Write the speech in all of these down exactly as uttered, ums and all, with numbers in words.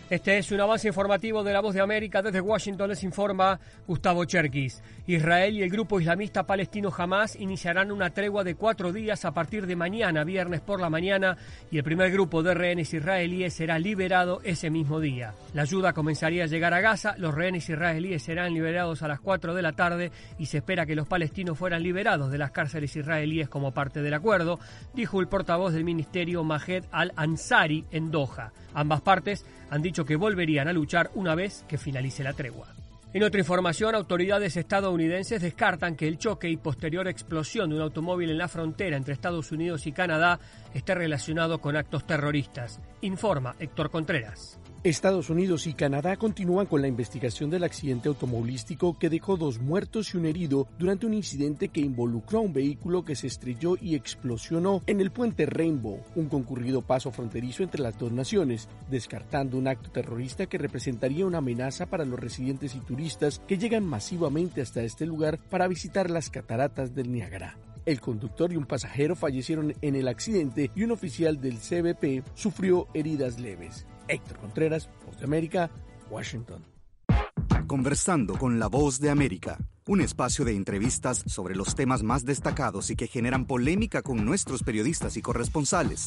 Este es un avance informativo de La Voz de América. Desde Washington les informa Gustavo Cherkis. Israel y el grupo islamista palestino Hamás iniciarán una tregua de cuatro días a partir de mañana, viernes por la mañana, y el primer grupo de rehenes israelíes será liberado ese mismo día. La ayuda comenzaría a llegar a Gaza, los rehenes israelíes serán liberados a las cuatro de la tarde y se espera que los palestinos fueran liberados de las cárceles israelíes como parte del acuerdo, dijo el portavoz del ministerio Mahed al-Ansari en Doha. Ambas partes han dicho que volverían a luchar una vez que finalice la tregua. En otra información, autoridades estadounidenses descartan que el choque y posterior explosión de un automóvil en la frontera entre Estados Unidos y Canadá esté relacionado con actos terroristas, informa Héctor Contreras. Estados Unidos y Canadá continúan con la investigación del accidente automovilístico que dejó dos muertos y un herido durante un incidente que involucró a un vehículo que se estrelló y explosionó en el puente Rainbow, un concurrido paso fronterizo entre las dos naciones, descartando un acto terrorista que representaría una amenaza para los residentes y turistas que llegan masivamente hasta este lugar para visitar las cataratas del Niágara. El conductor y un pasajero fallecieron en el accidente y un oficial del C B P sufrió heridas leves. Héctor Contreras, Voz de América, Washington. Conversando con la Voz de América, un espacio de entrevistas sobre los temas más destacados y que generan polémica con nuestros periodistas y corresponsales.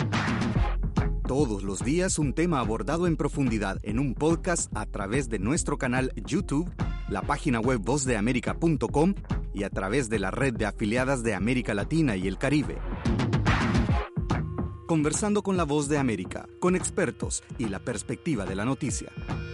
Todos los días un tema abordado en profundidad en un podcast a través de nuestro canal YouTube, la página web voz de américa punto com y a través de la red de afiliadas de América Latina y el Caribe. Conversando con la Voz de América, con expertos y la perspectiva de la noticia.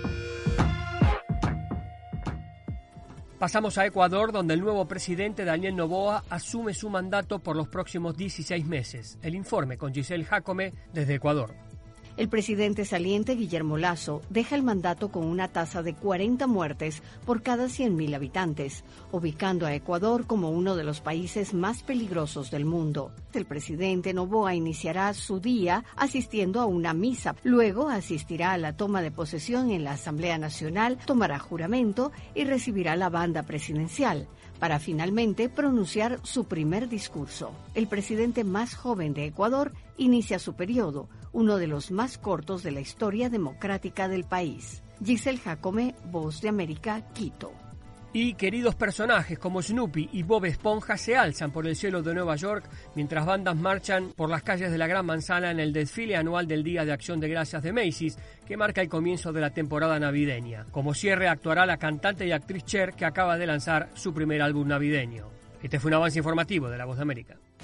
Pasamos a Ecuador, donde el nuevo presidente Daniel Noboa asume su mandato por los próximos dieciséis meses. El informe con Giselle Jacome desde Ecuador. El presidente saliente Guillermo Lasso deja el mandato con una tasa de cuarenta muertes por cada cien mil habitantes, ubicando a Ecuador como uno de los países más peligrosos del mundo. El presidente Noboa iniciará su día asistiendo a una misa, luego asistirá a la toma de posesión en la Asamblea Nacional, tomará juramento y recibirá la banda presidencial, para finalmente pronunciar su primer discurso. El presidente más joven de Ecuador inicia su periodo, uno de los más cortos de la historia democrática del país. Giselle Jacome, Voz de América, Quito. Y queridos personajes como Snoopy y Bob Esponja se alzan por el cielo de Nueva York mientras bandas marchan por las calles de la Gran Manzana en el desfile anual del Día de Acción de Gracias de Macy's, que marca el comienzo de la temporada navideña. Como cierre actuará la cantante y actriz Cher, que acaba de lanzar su primer álbum navideño. Este fue un avance informativo de La Voz de América.